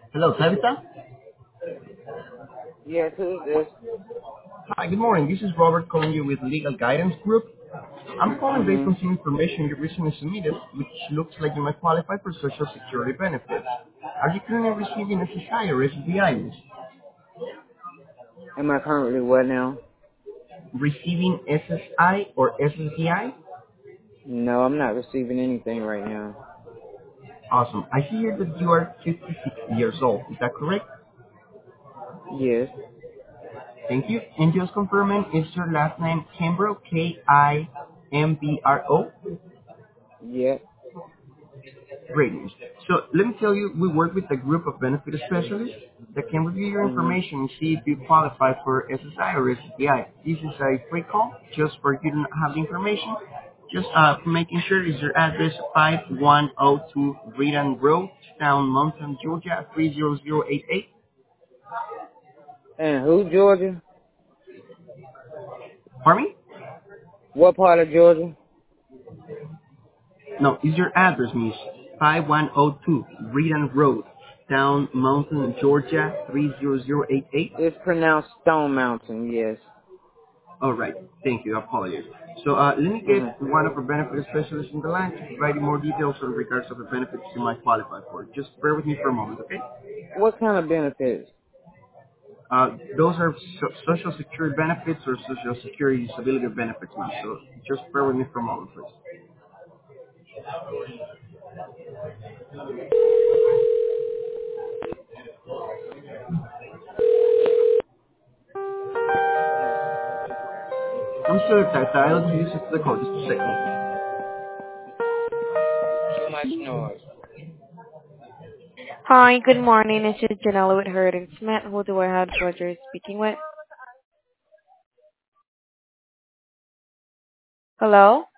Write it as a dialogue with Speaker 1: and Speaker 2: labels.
Speaker 1: Hello, Tabitha.
Speaker 2: Yes, who's this?
Speaker 1: Hi, good morning. This is Robert calling you with Legal Guidance Group. I'm calling based
Speaker 2: Mm-hmm.
Speaker 1: on some information you recently submitted, which looks like you might qualify for Social Security benefits. Are you currently receiving SSI or SSDI?
Speaker 2: Am I currently what now?
Speaker 1: Receiving SSI or SSDI?
Speaker 2: No, I'm not receiving anything right now.
Speaker 1: Awesome. I see here that you are 56 years old. Is that correct?
Speaker 2: Yes.
Speaker 1: Thank you. And just confirming, is your last name Kimbro, Kimbro?
Speaker 2: Yep.
Speaker 1: Great news. So let me tell you, we work with a group of benefit specialists that can review your
Speaker 2: Mm-hmm.
Speaker 1: information and see if you qualify for SSI or SSDI. This is a free call just for you to have the information. Just making sure is your address 5102 Redan Road, Town Mountain, Georgia 30088.
Speaker 2: And who, Georgia?
Speaker 1: Pardon me?
Speaker 2: What part of Georgia?
Speaker 1: No, is your address, miss? 5102 Redan Road, Town Mountain, Georgia 30088.
Speaker 2: It's pronounced Stone Mountain, yes.
Speaker 1: All right. Thank you. Apologies. So let me get
Speaker 2: Mm-hmm.
Speaker 1: one of our benefit specialists in the line to provide you more details on regards of the benefits you might qualify for. Just bear with me for a moment, okay?
Speaker 2: What kind of benefits?
Speaker 1: Those are social security benefits or social security disability benefits, ma'am. So just bear with me for a moment, please. I'm still at I don't use it to the call. Just a second.
Speaker 2: Too much noise.
Speaker 3: Hi, good morning. This is Janella with Heritage Smith. Who do I have the pleasure of speaking with? Hello?